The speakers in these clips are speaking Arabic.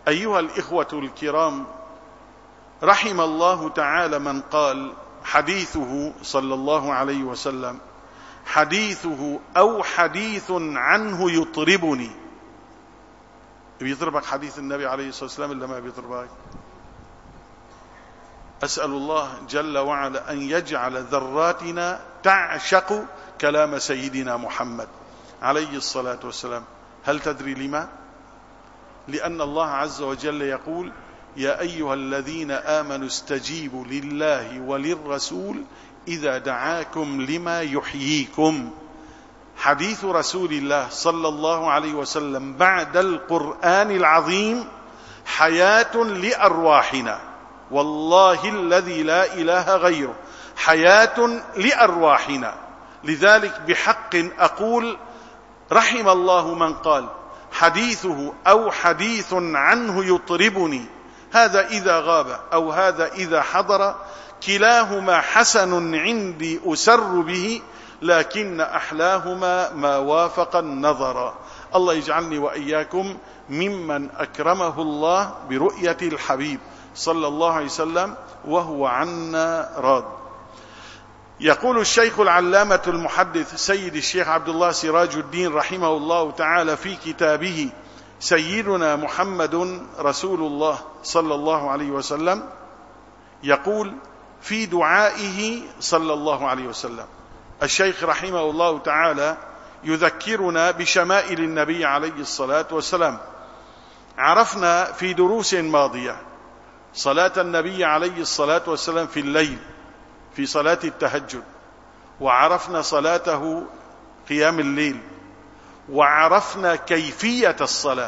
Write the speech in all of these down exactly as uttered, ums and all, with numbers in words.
أيها الإخوة الكرام، رحم الله تعالى من قال حديثه صلى الله عليه وسلم حديثه أو حديث عنه يطربني. بيطربك حديث النبي عليه الصلاة والسلام إلا ما بيطربك؟ أسأل الله جل وعلا أن يجعل ذراتنا تعشق كلام سيدنا محمد عليه الصلاة والسلام. هل تدري لما؟ لأن الله عز وجل يقول: يا أيها الذين آمنوا استجيبوا لله وللرسول إذا دعاكم لما يحييكم. حديث رسول الله صلى الله عليه وسلم بعد القرآن العظيم حياة لأرواحنا، والله الذي لا إله غيره، حياة لأرواحنا. لذلك بحق أقول: رحم الله من قال حديثه أو حديث عنه يطربني. هذا إذا غاب أو هذا إذا حضر، كلاهما حسن عندي أسر به، لكن أحلاهما ما وافق النظر. الله يجعلني وإياكم ممن أكرمه الله برؤية الحبيب صلى الله عليه وسلم وهو عنا راض. يقول الشيخ العلامة المحدث سيد الشيخ عبد الله سراج الدين رحمه الله تعالى في كتابه سيدنا محمد رسول الله صلى الله عليه وسلم، يقول في دعائه صلى الله عليه وسلم، الشيخ رحمه الله تعالى يذكرنا بشمائل النبي عليه الصلاة والسلام. عرفنا في دروس ماضية صلاة النبي عليه الصلاة والسلام في الليل في صلاة التهجد، وعرفنا صلاته قيام الليل، وعرفنا كيفية الصلاة،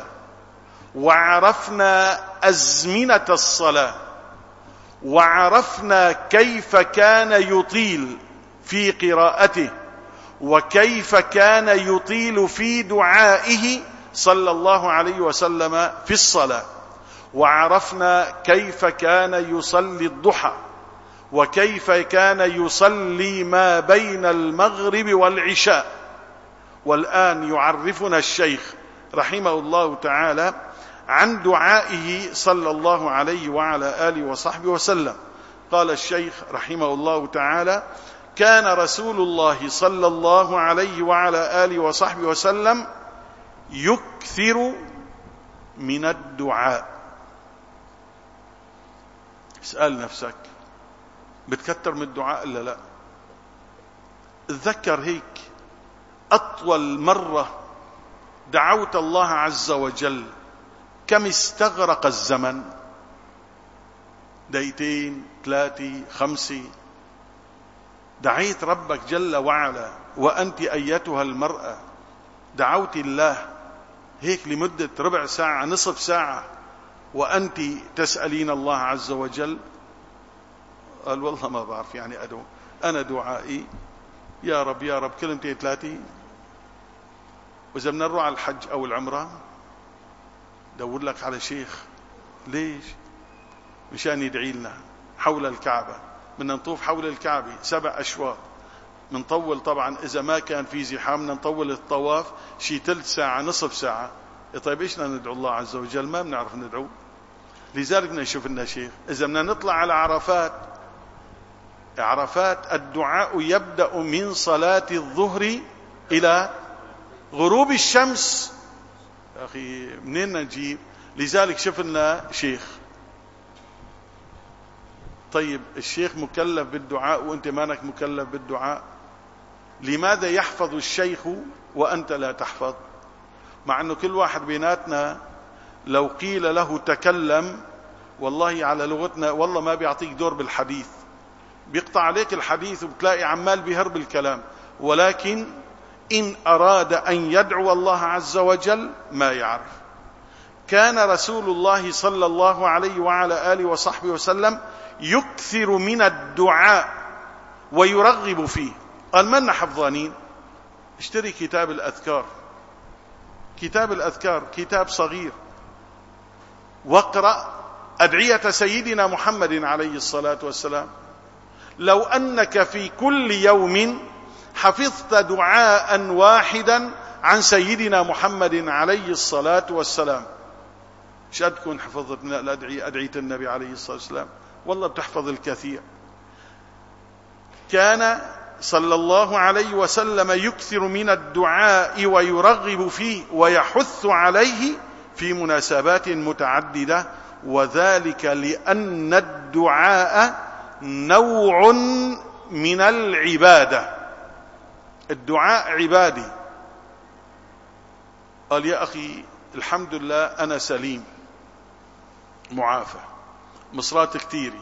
وعرفنا أزمنة الصلاة، وعرفنا كيف كان يطيل في قراءته، وكيف كان يطيل في دعائه صلى الله عليه وسلم في الصلاة، وعرفنا كيف كان يصلي الضحى، وكيف كان يصلي ما بين المغرب والعشاء. والآن يعرفنا الشيخ رحمه الله تعالى عن دعائه صلى الله عليه وعلى آله وصحبه وسلم. قال الشيخ رحمه الله تعالى: كان رسول الله صلى الله عليه وعلى آله وصحبه وسلم يكثر من الدعاء. اسأل نفسك، بتكتر من الدعاء إلا لا؟ اتذكر هيك أطول مرة دعوت الله عز وجل كم استغرق الزمن؟ دقيقتين، ثلاثة، خمسة؟ دعيت ربك جل وعلا وأنت أيتها المرأة دعوت الله هيك لمدة ربع ساعة، نصف ساعة، وأنت تسألين الله عز وجل؟ قال: والله ما بعرف يعني أدعو، أنا دعائي يا رب يا رب كلمتين ثلاثة. وإذا بدنا نروح على الحج أو العمرة دور لك على شيخ. ليش؟ مشان يدعي لنا حول الكعبة. بدنا نطوف حول الكعبة سبع أشواط، منطول طبعا إذا ما كان في زحام بدنا نطول الطواف شي ثلث ساعة نصف ساعة. طيب إيش بدنا ندعو الله عز وجل؟ ما بنعرف ندعو. لذلك بدنا نشوف لنا شيخ. إذا بدنا نطلع على عرفات، عرفات الدعاء يبدأ من صلاة الظهر إلى غروب الشمس. يا أخي منين نجيب؟ لذلك شوف لنا شيخ. طيب الشيخ مكلف بالدعاء وأنت مانك مكلف بالدعاء، لماذا يحفظ الشيخ وأنت لا تحفظ؟ مع أنه كل واحد بيناتنا لو قيل له تكلم، والله على لغتنا والله ما بيعطيك دور بالحديث، بيقطع عليك الحديث وبتلاقي عمال بيهرب الكلام. ولكن إن أراد أن يدعو الله عز وجل ما يعرف. كان رسول الله صلى الله عليه وعلى آله وصحبه وسلم يكثر من الدعاء ويرغب فيه. قال: من حفظانين؟ اشتري كتاب الأذكار، كتاب الأذكار كتاب صغير، واقرأ أدعية سيدنا محمد عليه الصلاة والسلام. لو أنك في كل يوم حفظت دعاء واحدا عن سيدنا محمد عليه الصلاة والسلام، مش قد تكون حفظت من الأدعية أدعية النبي عليه الصلاة والسلام، والله بتحفظ الكثير. كان صلى الله عليه وسلم يكثر من الدعاء ويرغب فيه ويحث عليه في مناسبات متعددة، وذلك لأن الدعاء نوع من العبادة. الدعاء عبادي. قال يا أخي الحمد لله أنا سليم معافى، مصرات كتيري،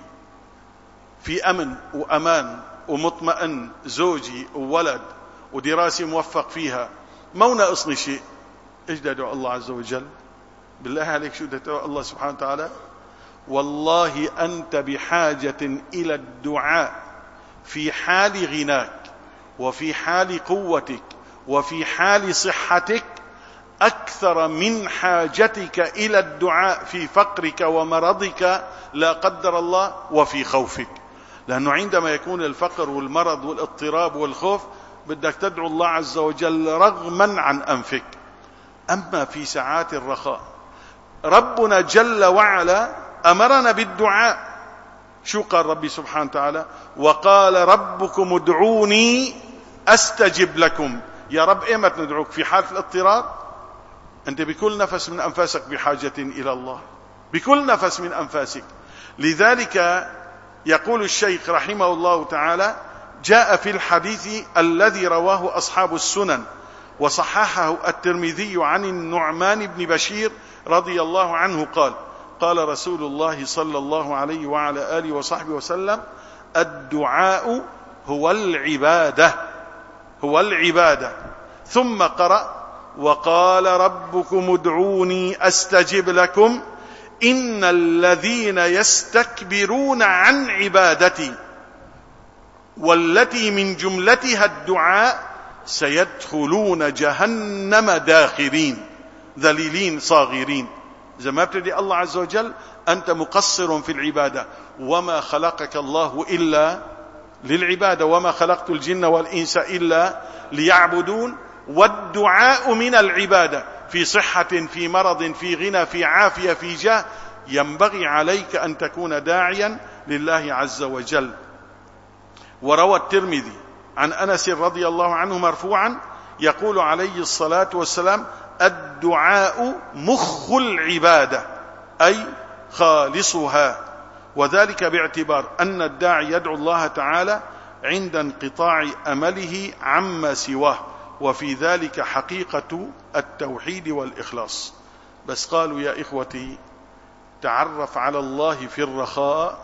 في أمن وأمان ومطمئن، زوجي وولد ودراسة موفق فيها، ما ناقصني شيء. إيش بدي أدعو الله عز وجل؟ بالله عليك شو بدي أدعو الله سبحانه وتعالى؟ والله أنت بحاجة إلى الدعاء في حال غناك وفي حال قوتك وفي حال صحتك أكثر من حاجتك إلى الدعاء في فقرك ومرضك لا قدر الله وفي خوفك. لأنه عندما يكون الفقر والمرض والاضطراب والخوف بدك تدعو الله عز وجل رغما عن أنفك. أما في ساعات الرخاء ربنا جل وعلا أمرنا بالدعاء. شو قال ربي سبحانه وتعالى؟ وقال ربكم ادعوني أستجب لكم. يا رب إيمت ندعوك؟ في حالة الاضطراب؟ أنت بكل نفس من أنفاسك بحاجة إلى الله، بكل نفس من أنفاسك. لذلك يقول الشيخ رحمه الله تعالى: جاء في الحديث الذي رواه أصحاب السنن وصححه الترمذي عن النعمان بن بشير رضي الله عنه قال: قال رسول الله صلى الله عليه وعلى آله وصحبه وسلم: الدعاء هو العبادة، هو العبادة. ثم قرأ: وقال ربكم ادعوني أستجب لكم إن الذين يستكبرون عن عبادتي والتي من جملتها الدعاء سيدخلون جهنم داخرين ذليلين صاغرين. إذا ما ابتدي الله عز وجل أنت مقصر في العبادة، وما خلقك الله إلا للعبادة، وما خلقت الجن والإنس إلا ليعبدون. والدعاء من العبادة، في صحة، في مرض، في غنى، في عافية، في جاه، ينبغي عليك أن تكون داعيا لله عز وجل. وروى الترمذي عن أنس رضي الله عنه مرفوعا يقول عليه الصلاة والسلام: الدعاء مخ العبادة، أي خالصها. وذلك باعتبار أن الداعي يدعو الله تعالى عند انقطاع أمله عما سواه، وفي ذلك حقيقة التوحيد والإخلاص. بس قالوا يا إخوتي: تعرف على الله في الرخاء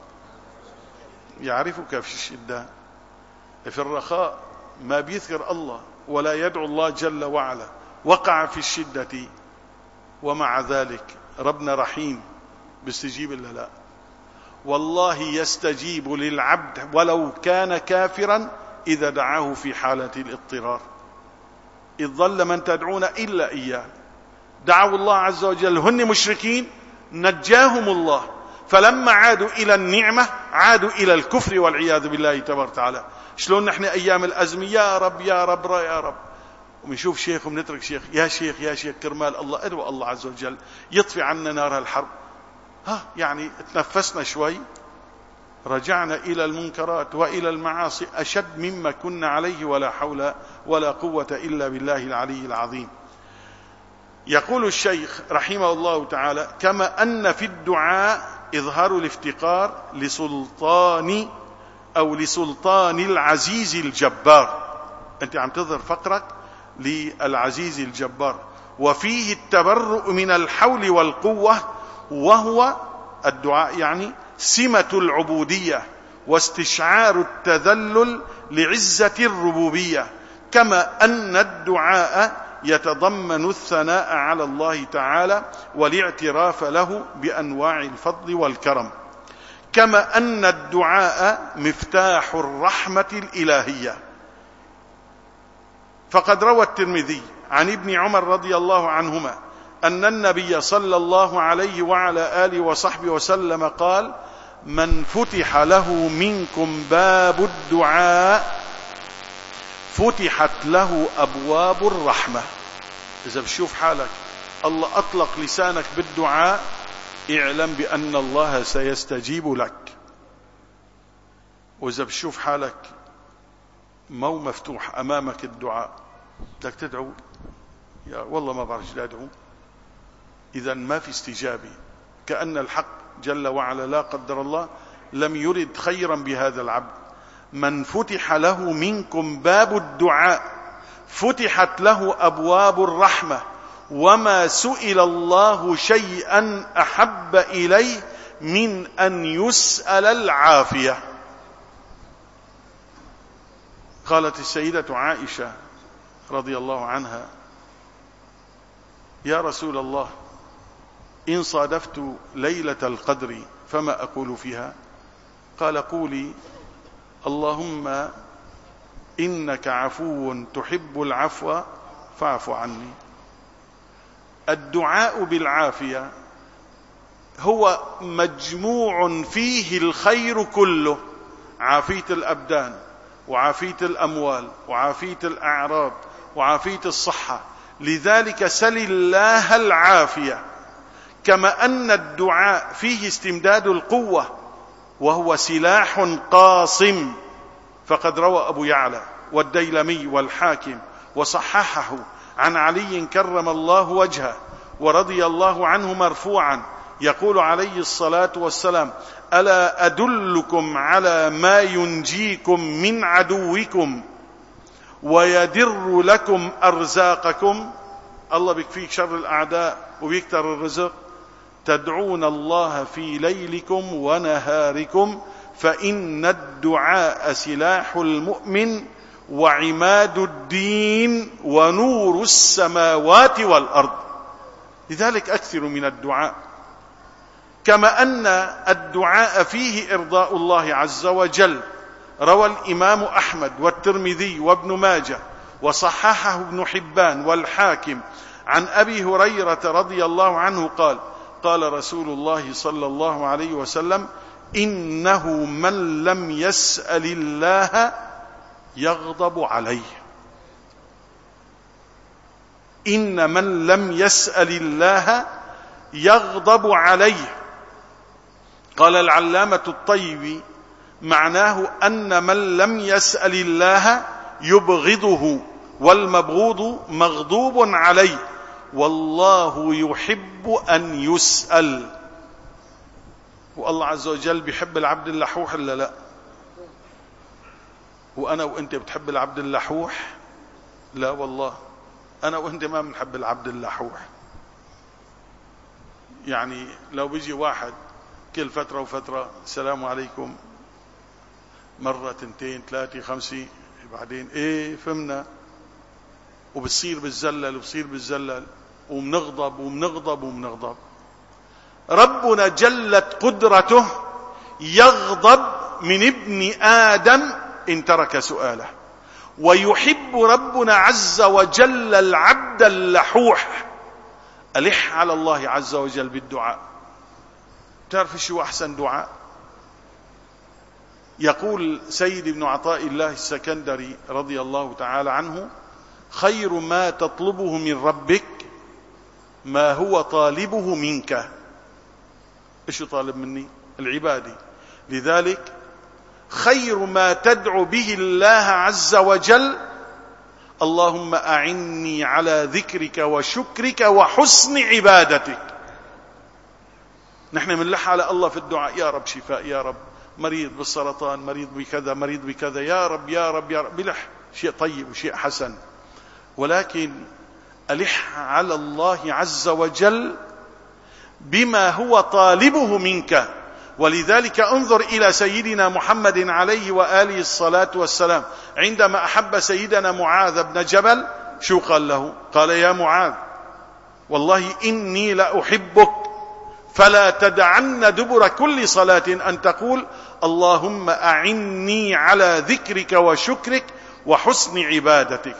يعرفك في الشدة. في الرخاء ما بيذكر الله ولا يدعو الله جل وعلا، وقع في الشدة، ومع ذلك ربنا رحيم بيستجيب إلا لا. والله يستجيب للعبد ولو كان كافرا إذا دعاه في حالة الاضطرار. إذ ظل من تدعون إلا إياه. دعوا الله عز وجل هن مشركين نجاهم الله، فلما عادوا إلى النعمة عادوا إلى الكفر والعياذ بالله تبارك وتعالى. شلون نحن أيام الأزمة يا رب يا رب يا رب، ونشوف شيخ وبنترك شيخ، يا شيخ يا شيخ كرمال الله ادعو الله عز وجل يطفي عنا نار الحرب. ها يعني تنفسنا شوي، رجعنا إلى المنكرات وإلى المعاصي أشد مما كنا عليه، ولا حول ولا قوة إلا بالله العلي العظيم. يقول الشيخ رحمه الله تعالى: كما أن في الدعاء إظهار الافتقار لسلطان أو لسلطان العزيز الجبار، أنت عم تظهر فقرك للعزيز الجبار، وفيه التبرؤ من الحول والقوة، وهو الدعاء يعني سمة العبودية واستشعار التذلل لعزة الربوبية. كما أن الدعاء يتضمن الثناء على الله تعالى والاعتراف له بأنواع الفضل والكرم. كما أن الدعاء مفتاح الرحمة الإلهية. فقد روى الترمذي عن ابن عمر رضي الله عنهما أن النبي صلى الله عليه وعلى آله وصحبه وسلم قال: من فتح له منكم باب الدعاء فتحت له أبواب الرحمة. إذا بتشوف حالك الله أطلق لسانك بالدعاء، اعلم بأن الله سيستجيب لك. وإذا بتشوف حالك مو مفتوح أمامك الدعاء، بدك تدعو، يا والله ما بعرف لا أدعو، إذا ما في استجابة. كأن الحق جل وعلا لا قدر الله لم يرد خيرا بهذا العبد. من فتح له منكم باب الدعاء فتحت له أبواب الرحمة، وما سئل الله شيئا أحب إليه من أن يسأل العافية. قالت السيدة عائشة رضي الله عنها: يا رسول الله، إن صادفت ليلة القدر فما أقول فيها؟ قال: قولي اللهم إنك عفو تحب العفو فاعف عني. الدعاء بالعافية هو مجموع فيه الخير كله، عافية الأبدان وعافية الأموال وعافية الأعراض وعافية الصحة. لذلك سل الله العافية. كما أن الدعاء فيه استمداد القوة وهو سلاح قاصم، فقد روى أبو يعلى والديلمي والحاكم وصححه عن علي كرم الله وجهه ورضي الله عنه مرفوعا، يقول عليه الصلاة والسلام: ألا أدلكم على ما ينجيكم من عدوكم ويدر لكم أرزاقكم؟ الله بيكفيك شر الأعداء وبيكتر الرزق. تدعون الله في ليلكم ونهاركم، فإن الدعاء سلاح المؤمن وعماد الدين ونور السماوات والأرض. لذلك أكثروا من الدعاء. كما أن الدعاء فيه إرضاء الله عز وجل. روى الإمام أحمد والترمذي وابن ماجه وصححه ابن حبان والحاكم عن أبي هريرة رضي الله عنه قال: قال رسول الله صلى الله عليه وسلم: إنه من لم يسأل الله يغضب عليه. إن من لم يسأل الله يغضب عليه. قال العلامة الطيبي: معناه أن من لم يسأل الله يبغضه، والمبغوض مغضوب عليه، والله يحب أن يسأل. والله عز وجل بيحب العبد اللحوح إلا لا؟ وأنا وأنت بتحب العبد اللحوح؟ لا والله، أنا وأنت ما بنحب العبد اللحوح. يعني لو بيجي واحد كل فترة وفترة السلام عليكم، مرة تنتين ثلاثة خمسة، بعدين ايه فهمنا، وبتصير بالزلل وبصير بالزلل ومنغضب ومنغضب ومنغضب. ربنا جلت قدرته يغضب من ابن آدم إن ترك سؤاله، ويحب ربنا عز وجل العبد اللحوح. ألح على الله عز وجل بالدعاء. تعرف شو أحسن دعاء؟ يقول سيد ابن عطاء الله السكندري رضي الله تعالى عنه: خير ما تطلبه من ربك ما هو طالبه منك. ايش طالب مني؟ العبادة. لذلك خير ما تدعو به الله عز وجل: اللهم أعني على ذكرك وشكرك وحسن عبادتك. نحن بنلح على الله في الدعاء: يا رب شفاء، يا رب مريض بالسرطان، مريض بكذا، مريض بكذا، يا رب يا رب يا رب. بلح شيء طيب وشيء حسن، ولكن ألح على الله عز وجل بما هو طالبه منك. ولذلك انظر إلى سيدنا محمد عليه وآله الصلاة والسلام عندما أحب سيدنا معاذ بن جبل شو قال له؟ قال: يا معاذ والله إني لأحبك فلا تدعن دبر كل صلاة أن تقول اللهم أعني على ذكرك وشكرك وحسن عبادتك.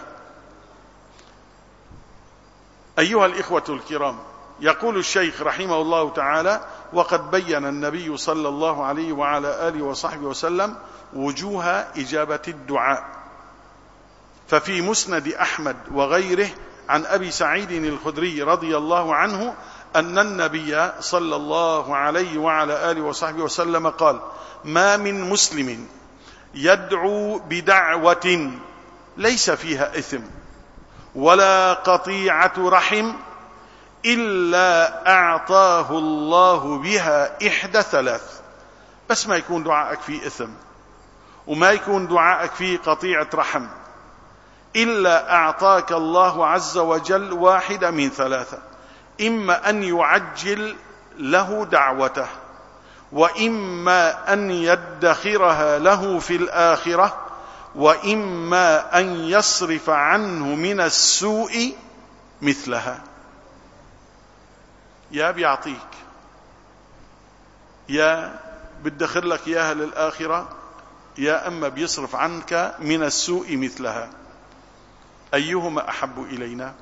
أيها الإخوة الكرام، يقول الشيخ رحمه الله تعالى: وقد بين النبي صلى الله عليه وعلى آله وصحبه وسلم وجوه إجابة الدعاء. ففي مسند أحمد وغيره عن أبي سعيد الخدري رضي الله عنه أن النبي صلى الله عليه وعلى آله وصحبه وسلم قال: ما من مسلم يدعو بدعوة ليس فيها إثم ولا قطيعة رحم إلا أعطاه الله بها إحدى ثلاث. بس ما يكون دعائك فيه إثم وما يكون دعائك فيه قطيعة رحم، إلا أعطاك الله عز وجل واحدة من ثلاثة: إما أن يعجل له دعوته، وإما أن يدخرها له في الآخرة، وإما أن يصرف عنه من السوء مثلها. يا بيعطيك، يا بيدخر لك إياها للآخرة، يا أما بيصرف عنك من السوء مثلها. أيهما أحب إلينا؟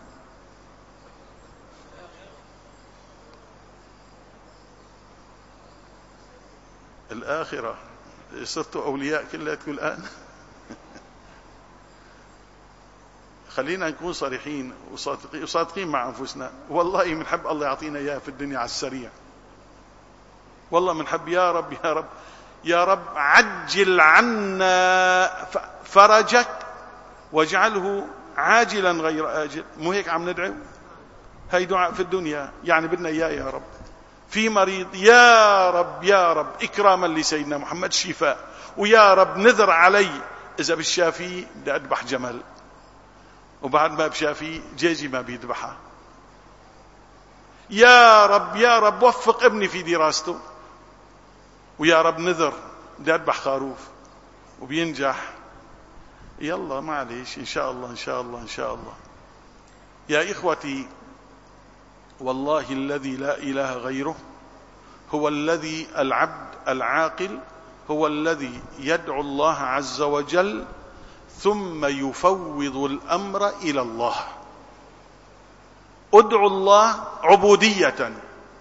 الآخرة. صرتوا أولياء كلاتكم الآن. خلينا نكون صريحين وصادقين مع أنفسنا. والله منحب الله يعطينا إياه في الدنيا على السريع. والله منحب يا رب يا رب يا رب عجل عنا فرجك واجعله عاجلا غير آجل. مو هيك عم ندعو؟ هاي دعاء في الدنيا، يعني بدنا إياه يا رب. في مريض، يا رب يا رب إكراما لسيدنا محمد شفاء، ويا رب نذر علي إذا بالشافي بدي أذبح جمل، وبعد ما بشافي جيجي ما بيذبحها. يا رب يا رب وفق ابني في دراسته، ويا رب نذر بدي أذبح خروف وبينجح. يلا معليش، إن شاء الله إن شاء الله إن شاء الله. يا إخوتي، والله الذي لا إله غيره هو الذي العبد العاقل هو الذي يدعو الله عز وجل ثم يفوض الأمر إلى الله. ادعو الله عبودية،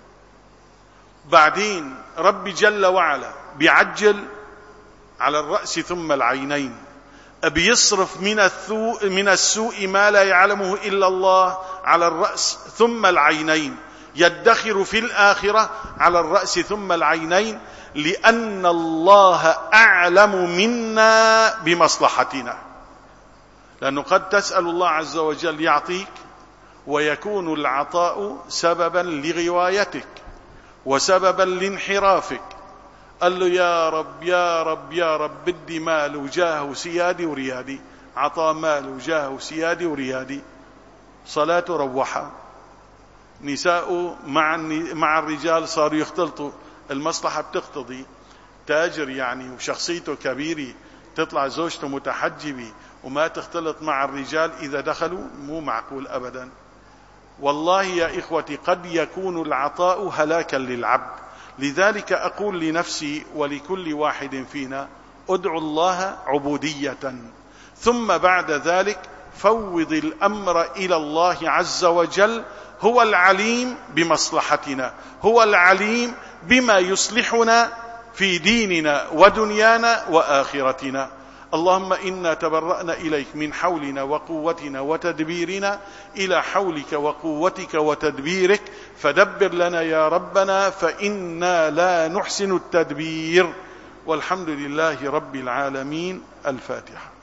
بعدين ربي جل وعلا بيعجل على الرأس ثم العينين، بيصرف من السوء من السوء ما لا يعلمه إلا الله على الرأس ثم العينين، يدخر في الآخرة على الرأس ثم العينين، لأن الله أعلم منا بمصلحتنا. لأنه قد تسأل الله عز وجل يعطيك ويكون العطاء سببا لغوايتك وسببا لانحرافك. قال له يا رب يا رب يا رب بدي مال وجاه وسيادي وريادي، عطى مال وجاه وسيادي وريادي. صلاة روحة، نساء مع مع الرجال صاروا يختلطوا، المصلحة بتقتضي. تاجر يعني وشخصيته كبيرة تطلع زوجته متحجبة وما تختلط مع الرجال إذا دخلوا، مو معقول أبدا. والله يا إخوتي قد يكون العطاء هلاكا للعبد. لذلك أقول لنفسي ولكل واحد فينا: ادعو الله عبودية، ثم بعد ذلك فوض الأمر إلى الله عز وجل. هو العليم بمصلحتنا، هو العليم بما يصلحنا في ديننا ودنيانا وآخرتنا. اللهم إنا تبرأنا إليك من حولنا وقوتنا وتدبيرنا إلى حولك وقوتك وتدبيرك، فدبر لنا يا ربنا فإنا لا نحسن التدبير. والحمد لله رب العالمين. الفاتحة.